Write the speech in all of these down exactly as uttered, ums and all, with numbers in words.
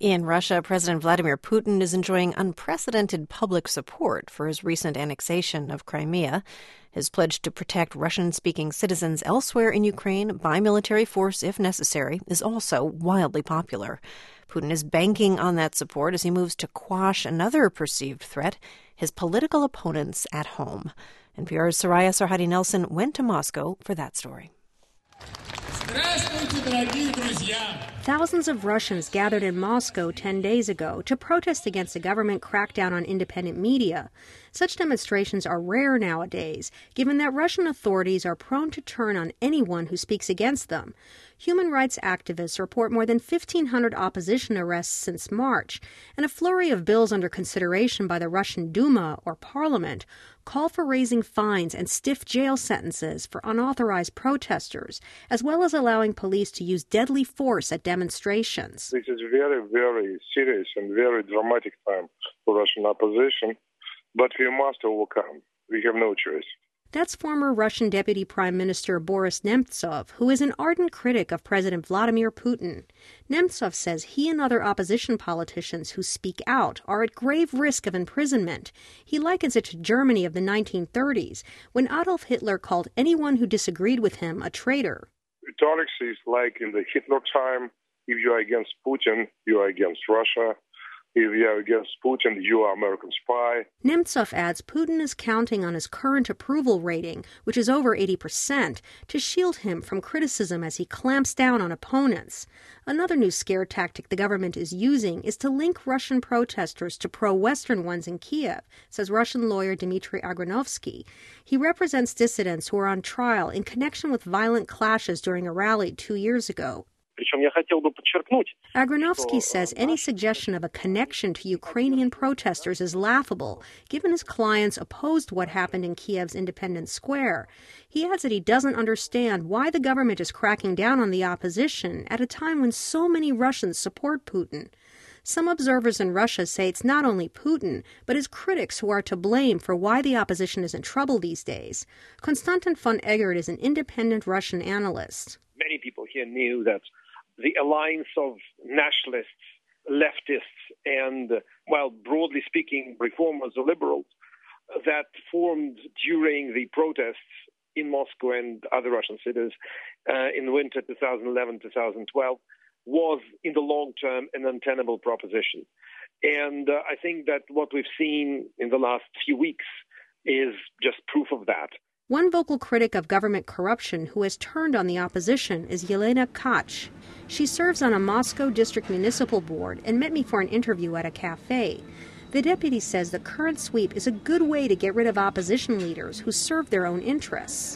In Russia, President Vladimir Putin is enjoying unprecedented public support for his recent annexation of Crimea. His pledge to protect Russian-speaking citizens elsewhere in Ukraine by military force if necessary is also wildly popular. Putin is banking on that support as he moves to quash another perceived threat, his political opponents at home. N P R's Soraya Sarhadi Nelson went to Moscow for that story. Thousands of Russians gathered in Moscow ten days ago to protest against the government crackdown on independent media. Such demonstrations are rare nowadays, given that Russian authorities are prone to turn on anyone who speaks against them. Human rights activists report more than fifteen hundred opposition arrests since March, and a flurry of bills under consideration by the Russian Duma, or parliament, call for raising fines and stiff jail sentences for unauthorized protesters, as well as allowing police to use deadly force at demonstrations. This is very, very serious and very dramatic time for Russian opposition, but we must overcome. We have no choice. That's former Russian Deputy Prime Minister Boris Nemtsov, who is an ardent critic of President Vladimir Putin. Nemtsov says he and other opposition politicians who speak out are at grave risk of imprisonment. He likens it to Germany of the nineteen thirties, when Adolf Hitler called anyone who disagreed with him a traitor. Rhetoric is like in the Hitler time. If you are against Putin, you are against Russia. If you are against Putin, you are American spy. Nemtsov adds Putin is counting on his current approval rating, which is over eighty percent, to shield him from criticism as he clamps down on opponents. Another new scare tactic the government is using is to link Russian protesters to pro-Western ones in Kiev, says Russian lawyer Dmitry Agranovsky. He represents dissidents who are on trial in connection with violent clashes during a rally two years ago. Agranovsky says any suggestion of a connection to Ukrainian protesters is laughable, given his clients opposed what happened in Kiev's Independence Square. He adds that he doesn't understand why the government is cracking down on the opposition at a time when so many Russians support Putin. Some observers in Russia say it's not only Putin, but his critics who are to blame for why the opposition is in trouble these days. Konstantin von Eggert is an independent Russian analyst. Many people here knew that the alliance of nationalists, leftists, and, well, broadly speaking, reformers or liberals that formed during the protests in Moscow and other Russian cities uh, in the winter twenty eleven to twenty twelve was, in the long term, an untenable proposition. And uh, I think that what we've seen in the last few weeks is just proof of that. One vocal critic of government corruption who has turned on the opposition is Yelena Kach. She serves on a Moscow district municipal board and met me for an interview at a cafe. The deputy says the current sweep is a good way to get rid of opposition leaders who serve their own interests.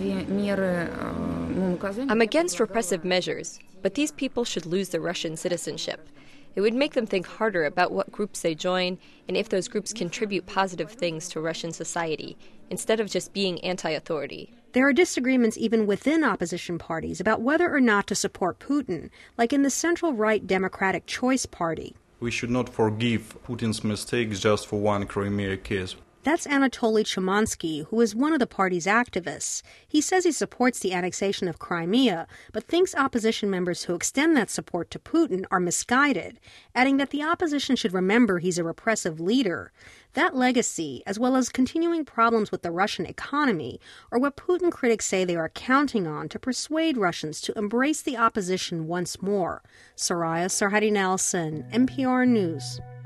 I'm against repressive measures, but these people should lose their Russian citizenship. It would make them think harder about what groups they join and if those groups contribute positive things to Russian society, instead of just being anti-authority. There are disagreements even within opposition parties about whether or not to support Putin, like in the central-right Democratic Choice Party. We should not forgive Putin's mistakes just for one Crimea case. That's Anatoly Chemansky, who is one of the party's activists. He says he supports the annexation of Crimea, but thinks opposition members who extend that support to Putin are misguided, adding that the opposition should remember he's a repressive leader. That legacy, as well as continuing problems with the Russian economy, are what Putin critics say they are counting on to persuade Russians to embrace the opposition once more. Soraya Sarhadi Nelson, N P R News.